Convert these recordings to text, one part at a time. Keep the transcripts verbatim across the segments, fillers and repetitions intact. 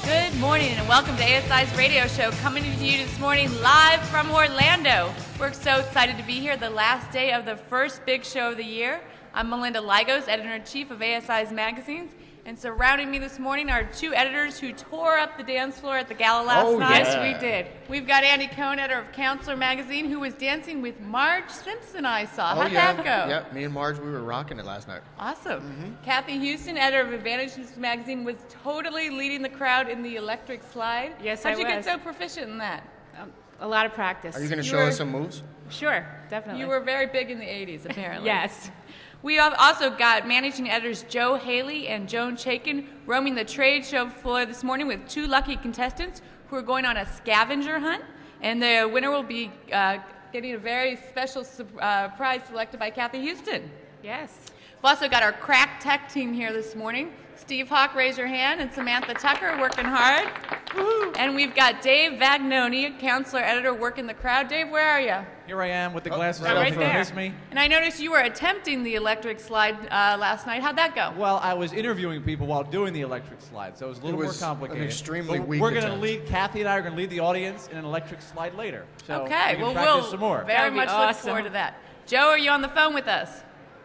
Good morning and welcome to A S I's radio show, coming to you this morning live from Orlando. We're so excited to be here the last day of the first big show of the year. I'm Melinda Lygos, editor-in-chief of A S I's magazines, and surrounding me this morning are two editors who tore up the dance floor at the gala last oh, night. Yeah. Yes, we did. We've got Andy Cohen, editor of Counselor magazine, who was dancing with Marge Simpson, I saw. Oh, How'd yeah. that go? Yeah, me and Marge, we were rocking it last night. Awesome. Mm-hmm. Kathy Houston, editor of Advantage News magazine, was totally leading the crowd in the electric slide. Yes, How'd I you was. get so proficient in that? Um, a lot of practice. Are you going to You show were- us some moves? Sure, definitely. You were very big in the eighties, apparently. Yes. We have also got managing editors Joe Haley and Joan Chaikin roaming the trade show floor this morning with two lucky contestants who are going on a scavenger hunt. And the winner will be uh, getting a very special su- uh, prize selected by Kathy Houston. Yes. We've also got our crack tech team here this morning. Steve Hawk, raise your hand, and Samantha Tucker working hard. Woo. And we've got Dave Vagnoni, counselor editor, working the crowd. Dave, where are you? Here I am with the Oh, glasses right on. up If you front. miss me. And I noticed you were attempting the electric slide uh, last night. How'd that go? Well, I was interviewing people while doing the electric slide, so it was a little was more complicated. an extremely But weak We're going to attempt. lead. Kathy and I are going to lead the audience in an electric slide later. So Okay, we can well, practice we'll some more. very That'd be much look awesome. forward to that. Joe, are you on the phone with us?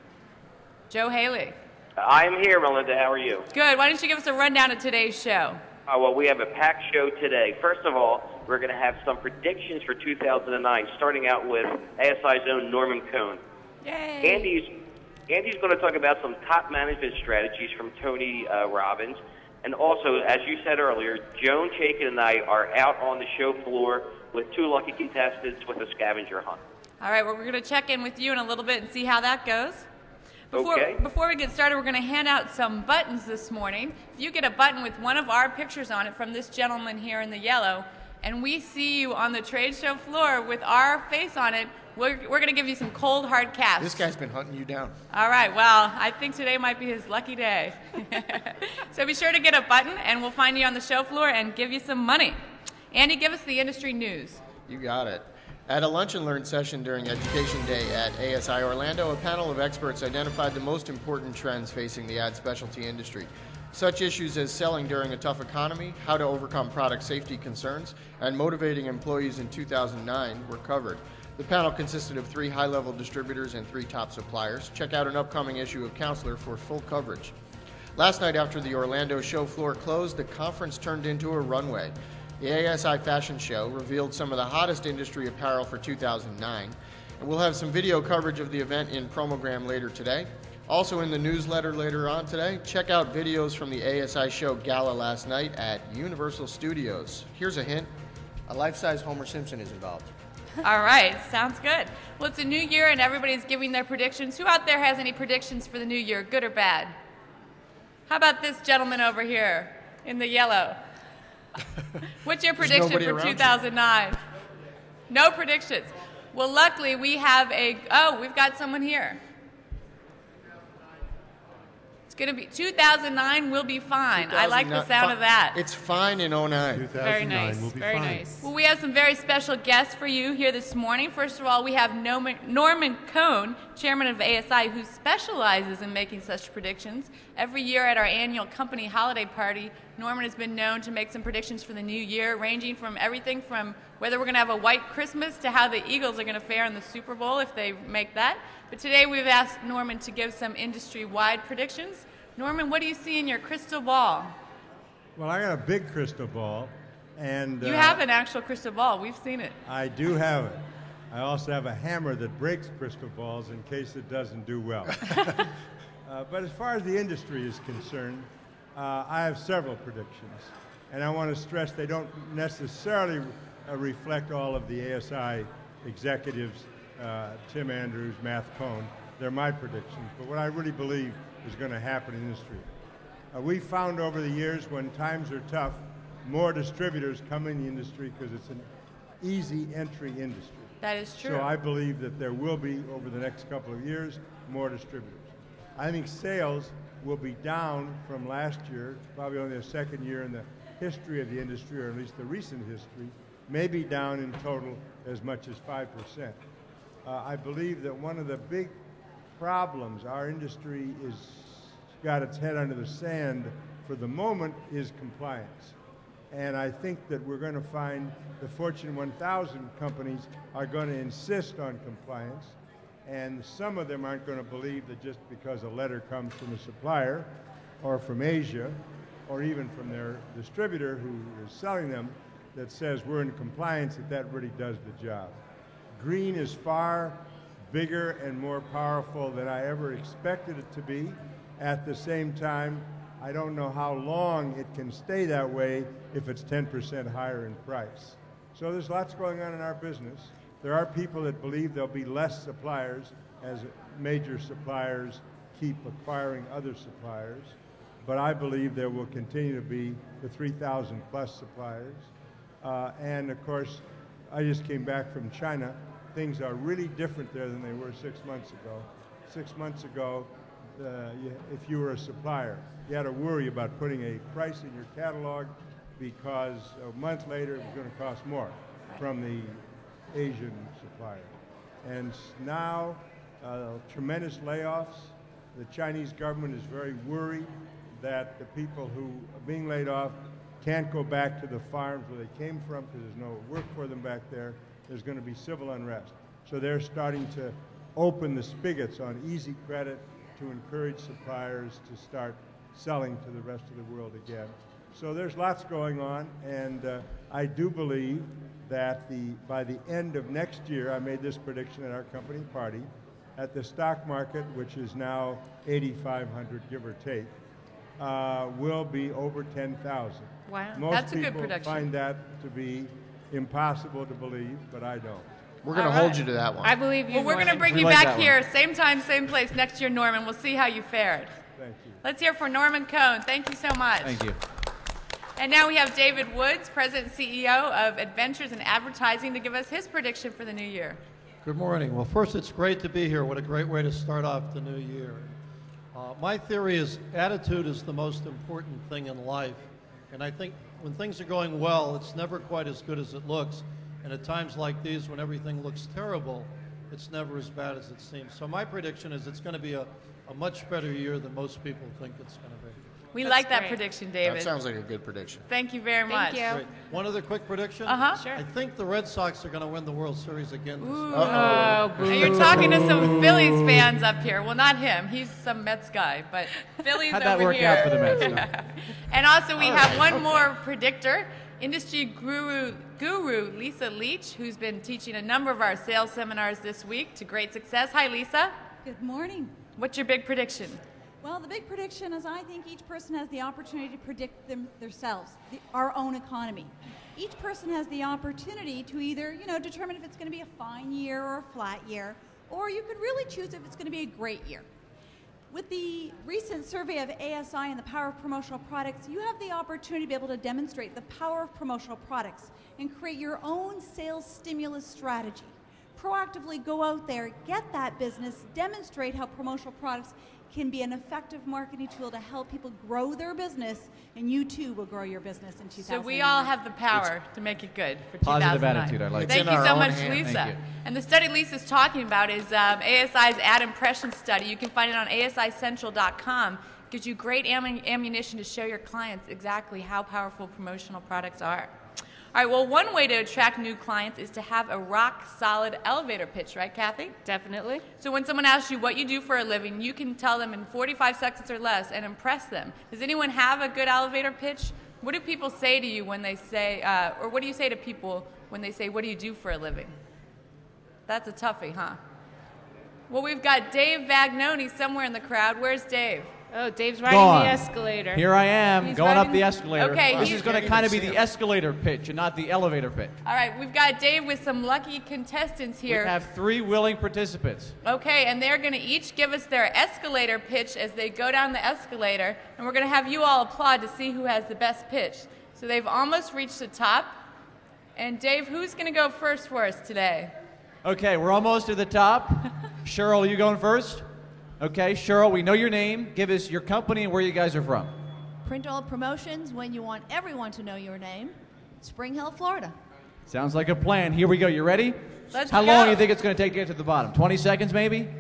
Joe Haley. I'm here, Melinda. How are you? Good. Why don't you give us a rundown of today's show? Uh, well, we have a packed show today. First of all, we're going to have some predictions for two thousand nine, starting out with A S I's own Norman Cohn. Yay. Andy's Andy's going to talk about some top management strategies from Tony uh, Robbins. And also, as you said earlier, Joan Chaikin and I are out on the show floor with two lucky contestants with a scavenger hunt. All right, well, we're going to check in with you in a little bit and see how that goes. Before, Okay. before we get started, we're going to hand out some buttons this morning. If you get a button with one of our pictures on it from this gentleman here in the yellow, and we see you on the trade show floor with our face on it, we're, we're going to give you some cold, hard cash. This guy's been hunting you down. All right, well, I think today might be his lucky day. So be sure to get a button, and we'll find you on the show floor and give you some money. Andy, give us the industry news. You got it. At a Lunch and Learn session during Education Day at A S I Orlando, a panel of experts identified the most important trends facing the ad specialty industry. Such issues as selling during a tough economy, how to overcome product safety concerns, and motivating employees in two thousand nine were covered. The panel consisted of three high-level distributors and three top suppliers. Check out an upcoming issue of Counselor for full coverage. Last night after the Orlando show floor closed, the conference turned into a runway. The A S I Fashion Show revealed some of the hottest industry apparel for two thousand nine, and we'll have some video coverage of the event in Promogram later today. Also in the newsletter later on today, check out videos from the A S I Show Gala last night at Universal Studios. Here's a hint, a life-size Homer Simpson is involved. All right, sounds good. Well, it's a new year, and everybody's giving their predictions. Who out there has any predictions for the new year, good or bad? How about this gentleman over here in the yellow? What's your There's prediction nobody for around you. two thousand nine? No predictions. Well, luckily we have a, oh, we've got someone here. It's going to be, two thousand nine will be fine. I like the sound of that. It's fine in oh nine. Very nice. will be Very fine. nice. Well, we have some very special guests for you here this morning. First of all, we have Norman, Norman Cohn, chairman of A S I, who specializes in making such predictions. Every year at our annual company holiday party, Norman has been known to make some predictions for the new year, ranging from everything from whether we're going to have a white Christmas to how the Eagles are going to fare in the Super Bowl if they make that. But today we've asked Norman to give some industry-wide predictions. Norman, what do you see in your crystal ball? Well, I got a big crystal ball, and You uh, have an actual crystal ball. We've seen it. I do have it. I also have a hammer that breaks crystal balls in case it doesn't do well. uh, but as far as the industry is concerned, uh, I have several predictions, and I want to stress they don't necessarily uh, reflect all of the A S I executives, uh, Tim Andrews, Matt Cohn. They're my predictions, but what I really believe is going to happen in the industry. Uh, we found over the years when times are tough, more distributors come in the industry because it's an easy entry industry. That is true. So I believe that there will be, over the next couple of years, more distributors. I think sales will be down from last year, probably only the second year in the history of the industry, or at least the recent history, maybe down in total as much as five percent. Uh, I believe that one of the big problems our industry is got its head under the sand for the moment is compliance. And I think that we're going to find the Fortune one thousand companies are going to insist on compliance, and some of them aren't going to believe that just because a letter comes from a supplier or from Asia or even from their distributor who is selling them that says we're in compliance, that that really does the job. Green is far bigger and more powerful than I ever expected it to be. At the same time, I don't know how long it can stay that way if it's ten percent higher in price. So there's lots going on in our business. There are people that believe there'll be less suppliers as major suppliers keep acquiring other suppliers. But I believe there will continue to be the three thousand plus suppliers. Uh, and of course, I just came back from China. Things are really different there than they were six months ago. Six months ago, uh, you, if you were a supplier, you had to worry about putting a price in your catalog because a month later it was going to cost more from the Asian supplier. And now, uh, tremendous layoffs. The Chinese government is very worried that the people who are being laid off can't go back to the farms where they came from because there's no work for them back there. There's going to be civil unrest. So they're starting to open the spigots on easy credit to encourage suppliers to start selling to the rest of the world again. So there's lots going on, and uh, I do believe that the, by the end of next year, I made this prediction at our company party, at the stock market, which is now eighty-five hundred, give or take, uh, will be over ten thousand. Wow, Most that's a good people prediction. find that to be impossible to believe, but I don't. We're going All to hold right. you to that one. I believe you. Well, we're going to Norman. bring We you like back that one. here, same time, same place next year, Norman. We'll see how you fared. Thank you. Let's hear for Norman Cohn. Thank you so much. Thank you. And now we have David Woods, President and C E O of Adventures in Advertising, to give us his prediction for the new year. Good morning. Well, first, it's great to be here. What a great way to start off the new year. Uh, my theory is attitude is the most important thing in life. And I think when things are going well, it's never quite as good as it looks. And at times like these, when everything looks terrible, it's never as bad as it seems. So my prediction is it's going to be a, a much better year than most people think it's going to be. We That's like that great. prediction, That David. sounds like a good prediction. Thank you very much. Thank you. Great. One other quick prediction. Uh-huh. Sure. I think the Red Sox are going to win the World Series again this year. Oh, boo. Now you're talking to some Phillies fans up here. Well, not him. He's some Mets guy, but Phillies How'd that over work here. out for the Mets? No. And also we have one more predictor, industry guru, guru Lisa Leach, who's been teaching a number of our sales seminars this week to great success. Hi, Lisa. Good morning. What's your big prediction? Well, the big prediction is I think each person has the opportunity to predict them themselves, the, our own economy. Each person has the opportunity to either, you know, determine if it's going to be a fine year or a flat year, or you could really choose if it's going to be a great year. With the recent survey of A S I and the power of promotional products, you have the opportunity to be able to demonstrate the power of promotional products and create your own sales stimulus strategy. Proactively go out there, get that business, demonstrate how promotional products can be an effective marketing tool to help people grow their business, and you too will grow your business in two thousand nine. So we all have the power to make it good for Positive two thousand nine. attitude, I like It's Thank in you our so own much, hands. Lisa. Thank you. And the study Lisa's talking about is um, A S I's ad impression study. You can find it on A S I central dot com. Gives you great am- ammunition to show your clients exactly how powerful promotional products are. All right, well, one way to attract new clients is to have a rock-solid elevator pitch, right, Kathy? Definitely. So when someone asks you what you do for a living, you can tell them in forty-five seconds or less and impress them. Does anyone have a good elevator pitch? What do people say to you when they say, uh, or what do you say to people when they say, what do you do for a living? That's a toughie, huh? Well, we've got Dave Vagnoni somewhere in the crowd. Where's Dave? Oh, Dave's riding Gone. the escalator. Here I am, He's going up riding- the escalator. Okay, This he's- is going to kind of be the escalator pitch and not the elevator pitch. All right, we've got Dave with some lucky contestants We here. have three willing participants. Okay, and they're going to each give us their escalator pitch as they go down the escalator, and we're going to have you all applaud to see who has the best pitch. So they've almost reached the top. And Dave, who's going to go first for us today? Okay, we're almost to the top. Cheryl, you going first? Okay, Cheryl, we know your name. Give us your company and where you guys are from. Print All Promotions, when you want everyone to know your name. Spring Hill, Florida. Sounds like a plan. Here we go. You ready? Let's How go. long do you think it's going to take to get to the bottom? twenty seconds maybe?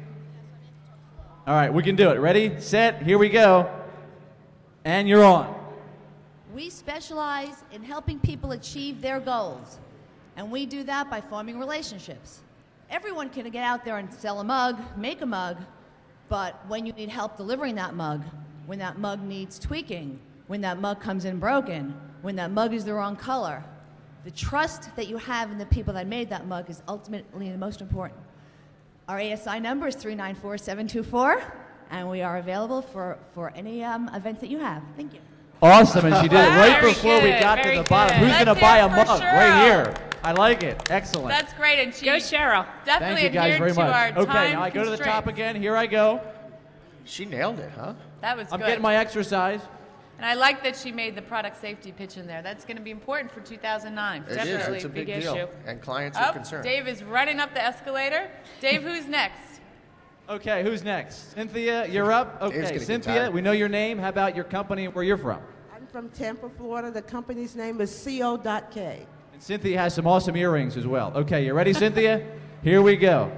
All right, we can do it. Ready, set, here we go. And you're on. We specialize in helping people achieve their goals, and we do that by forming relationships. Everyone can get out there and sell a mug, make a mug, but when you need help delivering that mug, when that mug needs tweaking, when that mug comes in broken, when that mug is the wrong color, the trust that you have in the people that made that mug is ultimately the most important. Our A S I number is three nine four, seven two four, and we are available for, for any um, events that you have. Thank you. Awesome, and she did it right Very before we good, got to very the bottom. good. Who's going to Let's buy hear a it mug? for Right Cheryl. here. I like it. Excellent. That's great, and she Go, Cheryl. definitely Thank you guys adhered very to our much. Okay, time now I go to the top constraints. again. Here I go. She nailed it, huh? That was I'm good. getting my exercise. And I like that she made the product safety pitch in there. That's going to be important for two thousand nine. It is. Definitely It's a big big, deal. issue. And clients are Oh, concerned. Dave is running up the escalator. Dave, who's next? Okay, who's next? Cynthia, you're up. Dave's Okay, gonna get Cynthia, tired. we know your name. How about your company and where you're from? I'm from Tampa, Florida. The company's name is C O dot K. And Cynthia has some awesome earrings as well. Okay, you ready, Cynthia? Here we go.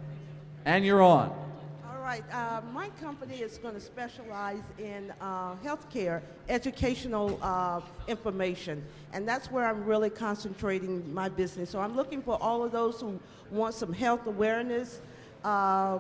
And you're on. All right. Uh, my company is going to specialize in uh, healthcare, educational uh, information, and that's where I'm really concentrating my business. So I'm looking for all of those who want some health awareness, uh,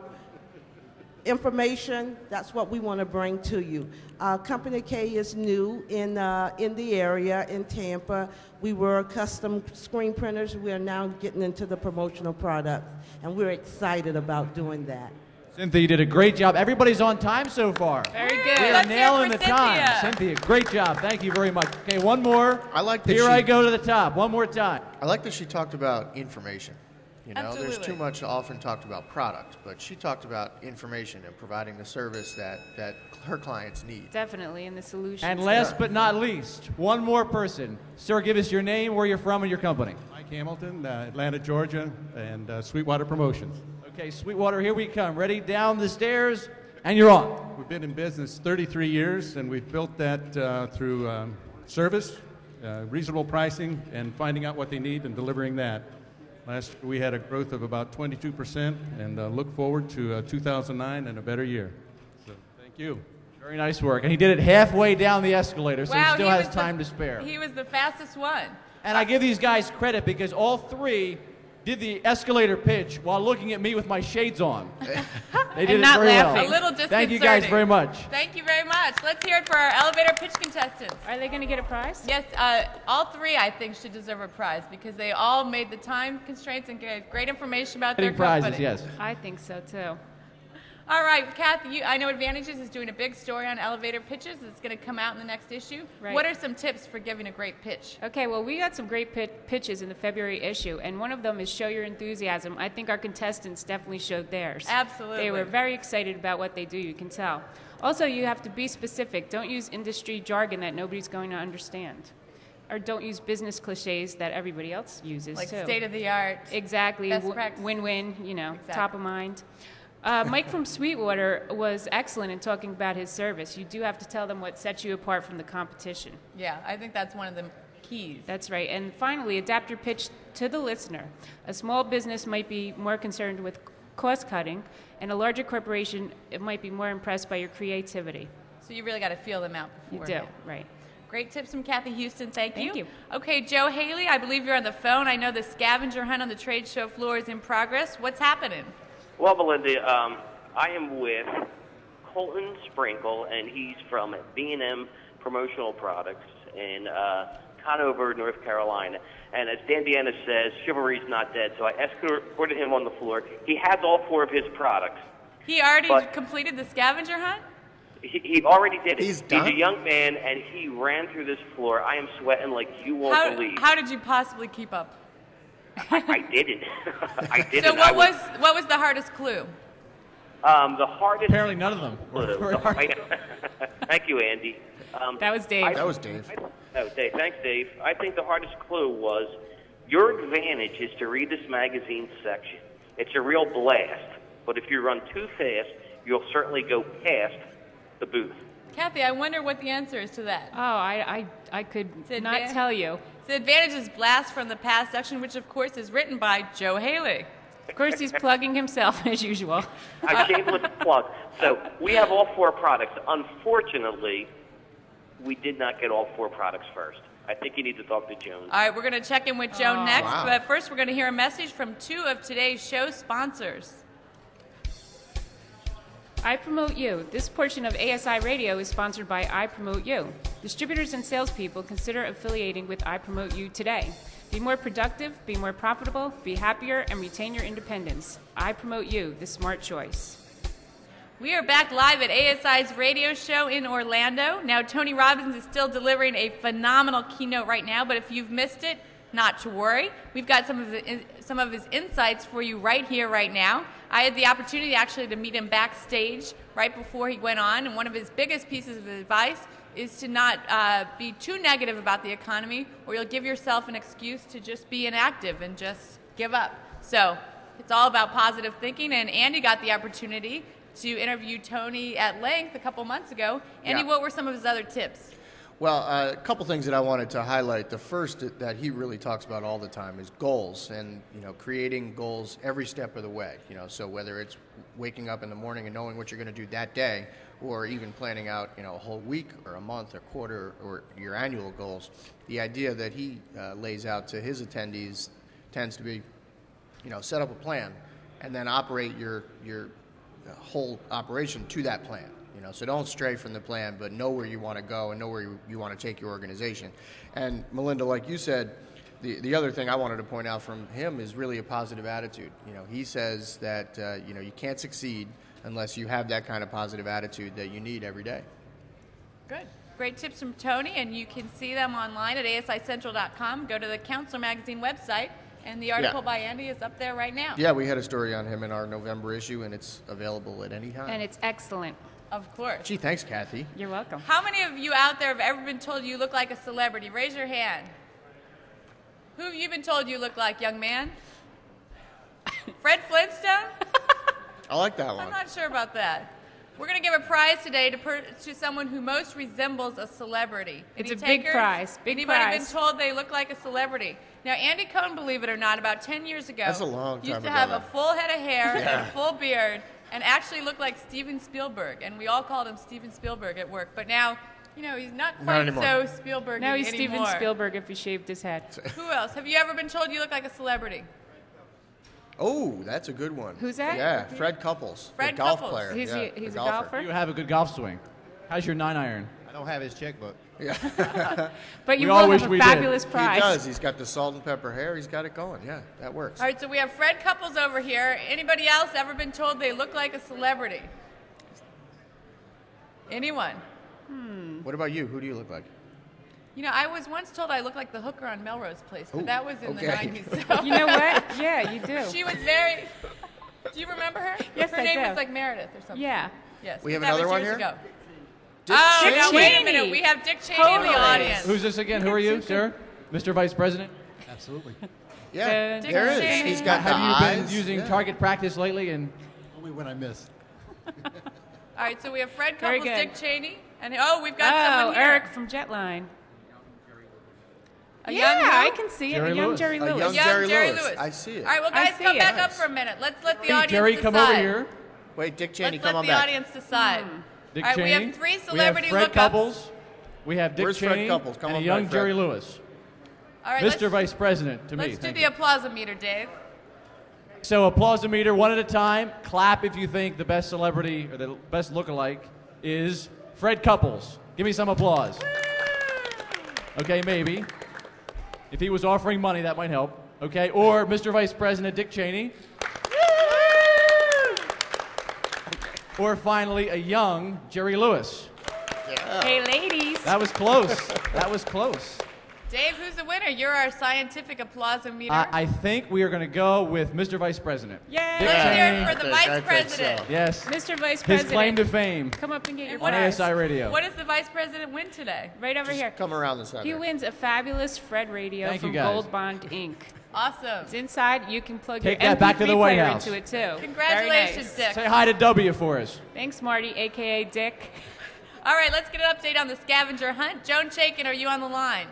information. That's what we want to bring to you. Uh, Company K is new in uh, in the area in Tampa. We were custom screen printers. We are now getting into the promotional products, and we're excited about doing that. Cynthia, you did a great job. Everybody's on time so far. Very good. We are Let's hear it nailing for the time. Cynthia. Cynthia, great job. Thank you very much. Okay, one more. I like that Here she, I go to the top. One more time. I like that she talked about information. You know, there's Absolutely. too much often talked about product, but she talked about information and providing the service that, that her clients need. Definitely in the solutions. And last but not least, one more person. Sir, give us your name, where you're from, and your company. Mike Hamilton, uh, Atlanta, Georgia, and uh, Sweetwater Promotions. Okay, Sweetwater, here we come. Ready? Down the stairs, and you're on. We've been in business thirty-three years, and we've built that uh, through um, service, uh, reasonable pricing, and finding out what they need and delivering that. Last year we had a growth of about twenty-two percent, and uh, look forward to uh, two thousand nine and a better year. So thank you. Very nice work. And he did it halfway down the escalator, so Wow, he still he has was time the, to spare. He was the fastest one. And I give these guys credit because all three did the escalator pitch while looking at me with my shades on. They did And it not very laughing. well. A little disconcerting. Thank you guys very much. Thank you very much. Let's hear it for our elevator pitch contestants. Are they going to get a prize? Yes, uh, all three I think should deserve a prize because they all made the time constraints and gave great information about Getting their prizes, company. yes. I think so too. All right, Kathy, you, I know Advantages is doing a big story on elevator pitches. It's going to come out in the next issue. Right. What are some tips for giving a great pitch? Okay, well, we got some great pit- pitches in the February issue, and one of them is Show Your Enthusiasm. I think our contestants definitely showed theirs. Absolutely. They were very excited about what they do, you can tell. Also, you have to be specific. Don't use industry jargon that nobody's going to understand. Or don't use business cliches that everybody else uses, Like too. state of the art. Exactly. Best W- practice. Win-win, you know, Exactly. top of mind. Uh, Mike from Sweetwater was excellent in talking about his service. You do have to tell them what sets you apart from the competition. Yeah, I think that's one of the keys. That's right. And finally, adapt your pitch to the listener. A small business might be more concerned with cost cutting, and a larger corporation it might be more impressed by your creativity. So you really got to feel them out You before. do, right. Great tips from Kathy Houston. Thank you. Thank you. Okay, Joe Haley, I believe you're on the phone. I know the scavenger hunt on the trade show floor is in progress. What's happening? Well, Melinda, um, I am with Colton Sprinkle, and he's from B and M Promotional Products in uh, Conover, North Carolina. And as Dan Deanna says, chivalry's not dead, so I escorted him on the floor. He has all four of his products. He already But- completed the scavenger hunt? He, he already did it. He's done? a young man, and he ran through this floor. I am sweating like you won't How, believe. how did you possibly keep up? I, I did it. I did So it. what I was what was the hardest clue? Um, the hardest. Apparently none of them were clue- very hard. Thank you, Andy. Um, That was Dave. I- That was Dave. Oh, Dave. Thanks, Dave. I think the hardest clue was your advantage is to read this magazine section. It's a real blast, but if you run too fast, you'll certainly go past the booth. Kathy, I wonder what the answer is to that. Oh, I, I, I could It's not advan- tell you. The advantage is Blast from the Past section, which of course is written by Joe Haley. Of course, he's plugging himself as usual. A shameless plug. So we have all four products. Unfortunately, we did not get all four products first. I think you need to talk to Joan. All right, we're going to check in with Joan Oh. next, Wow. but first we're going to hear a message from two of today's show sponsors. I Promote You. This portion of A S I Radio is sponsored by I Promote You. Distributors and salespeople consider affiliating with I Promote You today. Be more productive, be more profitable, be happier, and retain your independence. I Promote You, the smart choice. We are back live at A S I's radio show in Orlando. Now, Tony Robbins is still delivering a phenomenal keynote right now, but if you've missed it, not to worry. We've got some of the, some of his insights for you right here, right now. I had the opportunity actually to meet him backstage right before he went on, and one of his biggest pieces of advice is to not uh, be too negative about the economy, or you'll give yourself an excuse to just be inactive and just give up. So it's all about positive thinking, and Andy got the opportunity to interview Tony at length a couple months ago. Andy, Yeah. what were some of his other tips? Well, uh, a couple things that I wanted to highlight. The first that he really talks about all the time is goals, and you know, creating goals every step of the way. You know, so whether it's waking up in the morning and knowing what you're going to do that day, or even planning out, you know, a whole week or a month or quarter or your annual goals, the idea that he uh, lays out to his attendees tends to be, you know, set up a plan and then operate your your whole operation to that plan. You know, so don't stray from the plan, but know where you want to go and know where you, you want to take your organization. And Melinda, like you said, the the other thing I wanted to point out from him is really a positive attitude. You know, he says that uh, you know, you can't succeed unless you have that kind of positive attitude that you need every day. Good. Great tips from Tony, and you can see them online at A S I Central dot com. Go to the Counselor Magazine website, and the article Yeah. by Andy is up there right now. Yeah, we had a story on him in our November issue, and it's available at any time. And it's excellent. Of course. Gee, thanks, Kathy. You're welcome. How many of you out there have ever been told you look like a celebrity? Raise your hand. Who have you been told you look like, young man? Fred Flintstone? I like that one. I'm not sure about that. We're going to give a prize today to, per- to someone who most resembles a celebrity. It's Any a big takers? prize, big Anybody prize. been told they look like a celebrity? Now, Andy Cohen, believe it or not, about ten years ago, That's a long used time to ago, have though. a full head of hair and Yeah. a full beard and actually looked like Steven Spielberg. And we all called him Steven Spielberg at work. But now, you know, he's not Not quite anymore. so Spielberg Now he's anymore. Steven Spielberg if he shaved his head. Who else? Have you ever been told you look like a celebrity? Oh, that's a good one. Who's that? Yeah, Fred Couples, Fred the golf Couples. player. He's yeah, a- the he's a golfer. golfer? You have a good golf swing. How's your nine iron? I don't have his checkbook. Yeah. But you We all will wish have a we did. fabulous He prize. does. He's got the salt and pepper hair. He's got it going. Yeah, that works. All right, so we have Fred Couples over here. Anybody else ever been told they look like a celebrity? Anyone? What about you? Who do you look like? You know, I was once told I looked like the hooker on Melrose Place, but Ooh, that was in the okay. nineties. So. You know what? Yeah, you do. She was very. Do you remember her? Yes, her I name do. was like Meredith or something. Yeah. Yes. We have that another was one years here? Ago. Dick Oh, Cheney. now wait a Cheney. minute. We have Dick Cheney in Totally. the audience. Who's this again? Who are you, sir? Mister Vice President? Absolutely. Yeah, Dick there it is. Cheney. He's got Have the you been eyes. using Yeah. target practice lately? And Only when I miss. All right, so we have Fred Very Couples, good. Dick Cheney, and oh, we've got Oh, someone here. Eric from Jetline. A yeah, young who? I can see Jerry it. A young Lewis. Jerry A Lewis. young Young Jerry Jerry Lewis. Lewis. I see it. All right, well, I guys, see come it. back up Nice. for a minute. Let's let the hey, audience Jerry, decide. come over here. Wait, Dick Cheney, Let's come let on the back. audience decide. Dick All right, we Cheney. have three We have celebrity Fred lookups. Couples. We have Dick Where's Fred Cheney Couples? Come and a on young back, Fred. Jerry Lewis. All right, Mister let's, Vice President, to me. let's do Thank the you. applause-o-meter, Dave. So applause-o-meter, one at a time. Clap if you think the best celebrity or the best lookalike is Fred Couples. Give me some applause. Okay, maybe. If he was offering money, that might help. Okay, or Mister Vice President Dick Cheney. Or finally, a young Jerry Lewis. Hey, ladies. That was close. That was close. Dave, who's the winner? You're our scientific applause-o-meter. I, I think we are going to go with Mister Vice President. Yay! Dick Let's hear it Cheney. for the I vice think- I think president. so. Yes. Mister Vice His President. claim to fame Come up and get your And what on A prize. S I Radio. What does the vice president win today? Right over Just here. come around the side. He there. wins a fabulous Fred radio Thank you, from guys. Gold Bond Incorporated. Awesome. It's inside. You can plug Take your that back to M P three the White player House. into it too. Congratulations, Very nice. Dick. Say hi to W for us. Thanks, Marty, aka Dick. All right, let's get an update on the scavenger hunt. Joan Chaikin, are you on the line?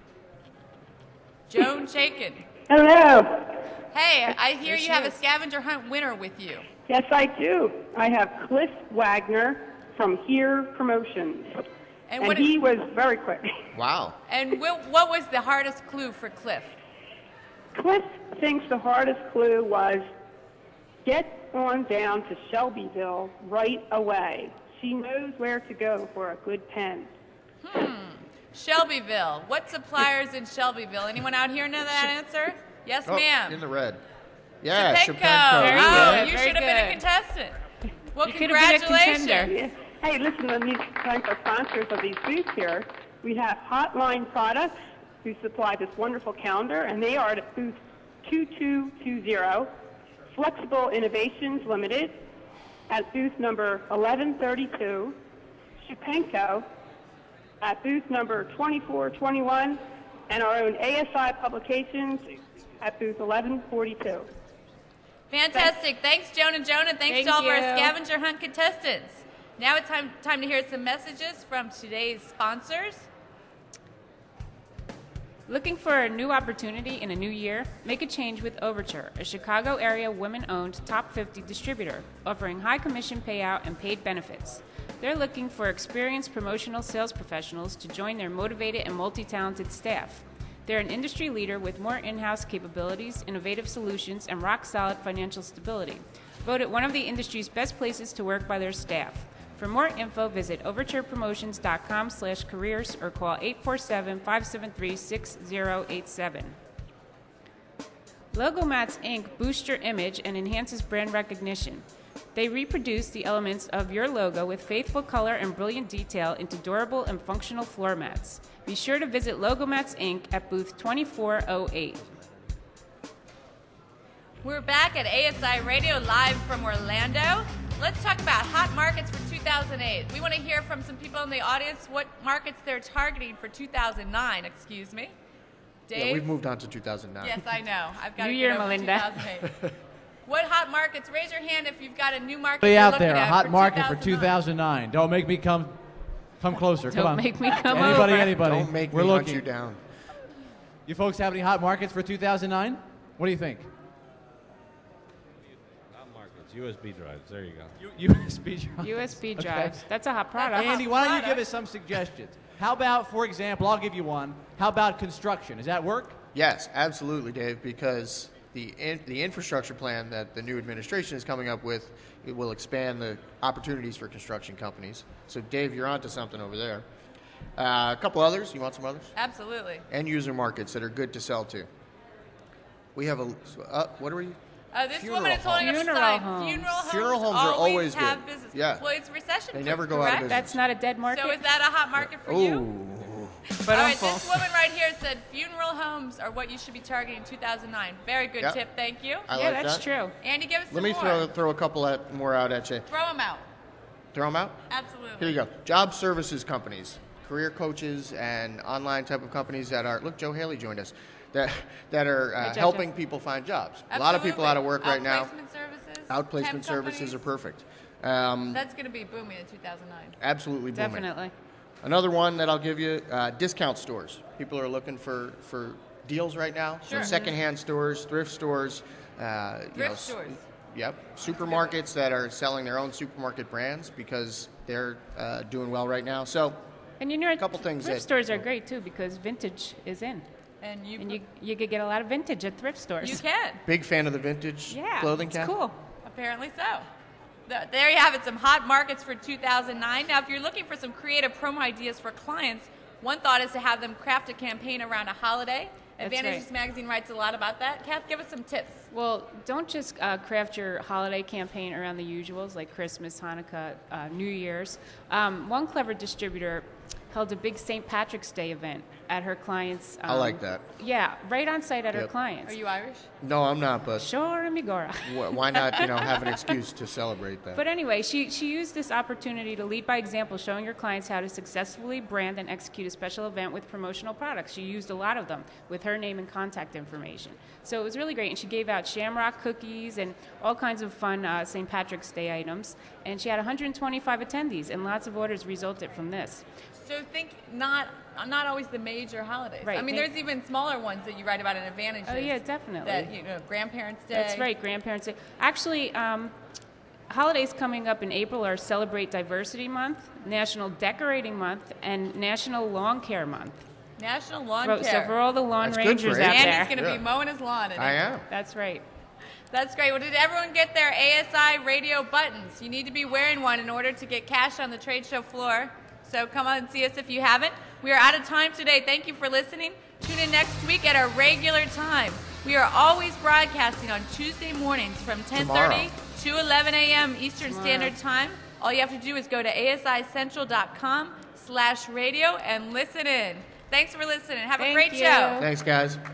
Joan Chaikin. Hello. Hey, I hear There you she have is. a scavenger hunt winner with you. Yes, I do. I have Cliff Wagner from Here Promotions. And, and what he was very quick. Wow. And wh- what was the hardest clue for Cliff? Cliff thinks the hardest clue was get on down to Shelbyville right away. She knows where to go for a good pen. Hmm. Shelbyville. What suppliers in Shelbyville? Anyone out here know that answer? Yes, Oh, ma'am. in the red. Yeah, Shepenko. Shepenko. Very Yeah. good. You Very should have been a good. contestant. Well, You could have been a congratulations. contender. Hey, listen, let me thank our sponsors of these booths here. We have Hotline Products, who supply this wonderful calendar, and they are at booth two two two zero. Flexible Innovations Limited at booth number eleven thirty-two. Shepenko at booth number twenty-four twenty-one, and our own A S I Publications at booth eleven forty-two. Fantastic. Thanks, Joan and Joan, and thanks Thank to all of our you. scavenger hunt contestants. Now it's time, time to hear some messages from today's sponsors. Looking for a new opportunity in a new year? Make a change with Overture, a Chicago area women-owned top fifty distributor, offering high commission payout and paid benefits. They're looking for experienced promotional sales professionals to join their motivated and multi-talented staff. They're an industry leader with more in-house capabilities, innovative solutions, and rock-solid financial stability. Voted one of the industry's best places to work by their staff. For more info, visit overturepromotions.com slash careers or call eight four seven, five seven three, six zero eight seven. Logomats Incorporated boosts your image and enhances brand recognition. They reproduce the elements of your logo with faithful color and brilliant detail into durable and functional floor mats. Be sure to visit Logomats Incorporated at booth twenty-four oh eight. We're back at A S I Radio live from Orlando. Let's talk about hot markets for two thousand eight. We want to hear from some people in the audience what markets they're targeting for two thousand nine, excuse me. Dave? Yeah, we've moved on to two thousand nine. Yes, I know. I've got New to year, get over Melinda. two thousand eight. What hot markets? Raise your hand if you've got a new market Anybody you're out looking there, a at hot for market for two thousand nine. two thousand nine. Don't make me come come closer. Don't come on. make me come Anybody, over. anybody. Don't make We're me hunt looking. you down. You folks have any hot markets for two thousand nine? What do you think? Hot markets, U S B drives. There you go. U S B drives. U S B Okay. drives. That's a hot product. Andy, why don't you give us some suggestions? How about, for example, I'll give you one. How about construction? Does that work? Yes, absolutely, Dave, because the in, the infrastructure plan that the new administration is coming up with, it will expand the opportunities for construction companies. So, Dave, you're onto something over there. Uh, a couple others. You want some others? Absolutely. End user markets that are good to sell to. We have a. Uh, what are we? Uh, this Funeral woman is holding up a Funeral sign. homes. Funeral homes, Funeral homes are always have good. business. Yeah. Well, it's recession. They proof, never go out of correct? business. That's not a dead market. So is that a hot market for you? Ooh. But All right, uncle. this woman right here said funeral homes are what you should be targeting in two thousand nine. Very good Yep. tip, thank you. I yeah, like that's that. true. Andy, give us Let some me more. throw throw a couple at, more out at you. Throw them out. Throw them out. Absolutely. Here you go. Job services companies, career coaches, and online type of companies that are. Look, Joe Haley joined us. That that are uh, Joe, helping Joe. people find jobs. A lot of people Absolutely. out of work right now. Outplacement services. Outplacement temp services are companies. perfect. Um, That's going to be booming in two thousand nine. absolutely booming. Definitely. Another one that I'll give you: uh, discount stores. People are looking for for deals right now. Sure. So secondhand stores, thrift stores. Uh, you Thrift know, s- stores. Yep. Supermarkets that are selling their own supermarket brands because they're uh, doing well right now. So And you know, couple things thrift that- stores are great too because vintage is in. And you, And you you could get a lot of vintage at thrift stores. you can. big fan of the vintage Yeah, clothing. it's Kat? cool. Apparently so. Th- There you have it, some hot markets for two thousand nine. Now, if you're looking for some creative promo ideas for clients, one thought is to have them craft a campaign around a holiday. That's Advantages right. Magazine writes a lot about that. Kath, give us some tips. Well, don't just uh, craft your holiday campaign around the usuals like Christmas, Hanukkah, uh, New Year's. Um, one clever distributor held a big Saint Patrick's Day event at her clients. Um, I like that. Yeah, right on site at her Yep. clients. Are you Irish? No, I'm not. But Sure, Amigora. wh- why not? You know, have an excuse to celebrate that. But anyway, she, she used this opportunity to lead by example, showing her clients how to successfully brand and execute a special event with promotional products. She used a lot of them with her name and contact information. So it was really great. And she gave out shamrock cookies and all kinds of fun uh, Saint Patrick's Day items. And she had one hundred twenty-five attendees, and lots of orders resulted from this. So think not not always the major holidays. Right, I mean, think- there's even smaller ones that you write about in Advantages. Oh, yeah, definitely. That, you know, Grandparents' Day. That's right, Grandparents' Day. Actually, um, holidays coming up in April are Celebrate Diversity Month. National Decorating Month, and National Lawn Care Month. National Lawn For- Care. So for all the lawn That's good rangers for out Andy. there. Andy's going to be mowing his lawn today. I am. That's right. That's great. Well, did everyone get their A S I radio buttons? You need to be wearing one in order to get cash on the trade show floor. So come on and see us if you haven't. We are out of time today. Thank you for listening. Tune in next week at our regular time. We are always broadcasting on Tuesday mornings from ten thirty to eleven a.m. Eastern Tomorrow. Standard Time. All you have to do is go to asicentral.com slash radio and listen in. Thanks for listening. Have a Thank great you. show. Thanks, guys.